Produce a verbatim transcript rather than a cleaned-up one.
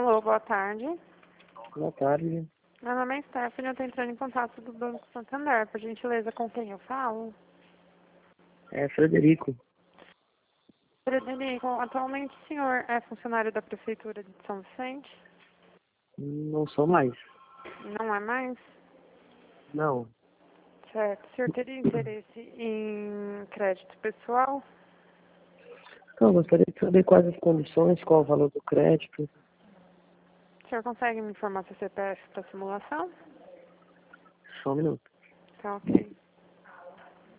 Alô, boa tarde. Boa tarde. Meu nome é Stephanie, eu estou entrando em contato do Banco Santander. Por gentileza, com quem eu falo? É Frederico. Frederico, atualmente o senhor é funcionário da Prefeitura de São Vicente? Não sou mais. Não é mais? Não. Certo. O senhor teria interesse em crédito pessoal? Então, gostaria de saber quais as condições, qual o valor do crédito. O senhor consegue me informar seu C P F para simulação? Só um minuto. Tá ok.